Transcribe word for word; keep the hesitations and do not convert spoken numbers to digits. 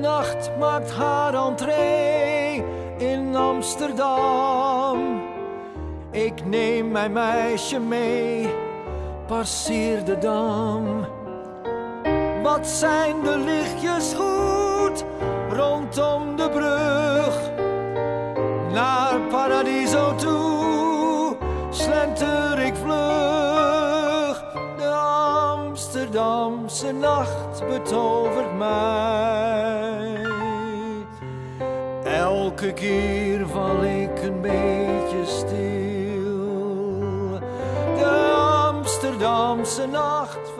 nacht maakt haar entree in Amsterdam. Ik neem mijn meisje mee, passeer de Dam. Wat zijn de lichtjes goed rondom de brug. Naar Paradiso toe slenter ik vlug. De Amsterdamse nacht betovert mij. Elke keer val ik een beetje stil. De Amsterdamse nacht